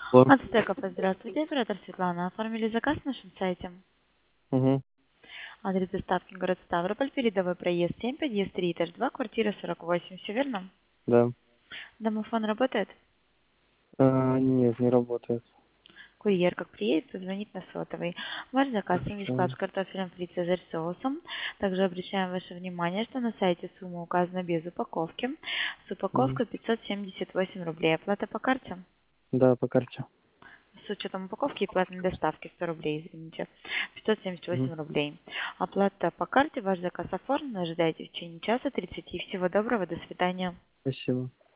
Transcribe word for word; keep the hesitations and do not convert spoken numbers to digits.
Алло. От Стекопа, здравствуйте, оператор Светлана. Оформили заказ на нашем сайте. Мгм. Адрес доставки город Ставрополь, передовой проезд семь, подъезд три, этаж два, квартира сорок восемь. Все верно? Да. Домофон работает? А, нет, не работает. Курьер, как приедет, позвонит на сотовый. Ваш заказ Хорошо. инглиш-клаб с картофелем фри цезарь соусом. Также обращаем ваше внимание, что на сайте сумма указана без упаковки. С Мгм. упаковкой пятьсот семьдесят восемь рублей. Оплата по карте? Да, по карте. С учетом упаковки и платной доставки сто рублей, извините, пятьсот семьдесят Мгм. восемь рублей. Оплата по карте, ваш заказ оформлен, ожидайте в течение часа тридцати. Всего доброго, до свидания. Спасибо.